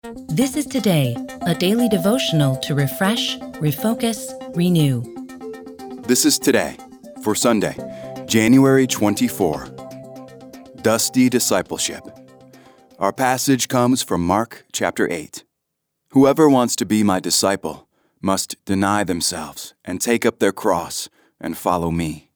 This is Today, a daily devotional to refresh, refocus, renew. This is Today for Sunday, January 24. Dusty Discipleship. Our passage comes from Mark chapter 8. Whoever wants to be my disciple must deny themselves and take up their cross and follow me.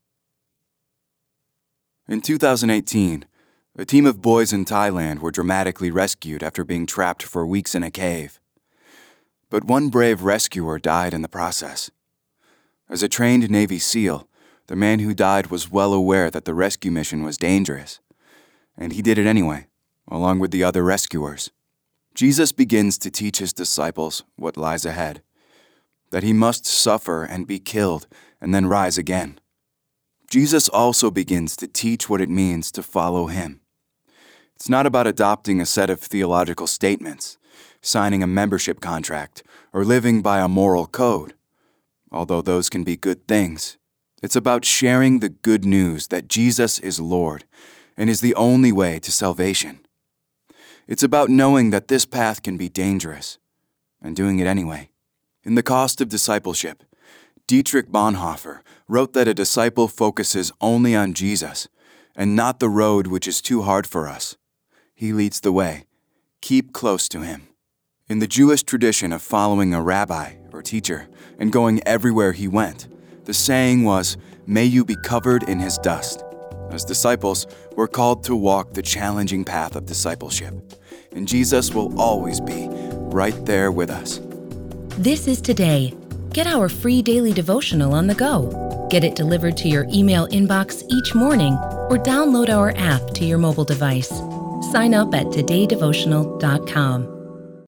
In 2018, a team of boys in Thailand were dramatically rescued after being trapped for weeks in a cave. But one brave rescuer died in the process. As a trained Navy SEAL, the man who died was well aware that the rescue mission was dangerous, and he did it anyway, along with the other rescuers. Jesus begins to teach his disciples what lies ahead, that he must suffer and be killed and then rise again. Jesus also begins to teach what it means to follow him. It's not about adopting a set of theological statements, signing a membership contract, or living by a moral code, although those can be good things. It's about sharing the good news that Jesus is Lord and is the only way to salvation. It's about knowing that this path can be dangerous and doing it anyway. In The Cost of Discipleship, Dietrich Bonhoeffer wrote that a disciple focuses only on Jesus and not the road which is too hard for us. He leads the way. Keep close to him. In the Jewish tradition of following a rabbi or teacher and going everywhere he went, the saying was, "May you be covered in his dust." As disciples, we're called to walk the challenging path of discipleship, and Jesus will always be right there with us. This is Today. Get our free daily devotional on the go. Get it delivered to your email inbox each morning or download our app to your mobile device. Sign up at todaydevotional.com.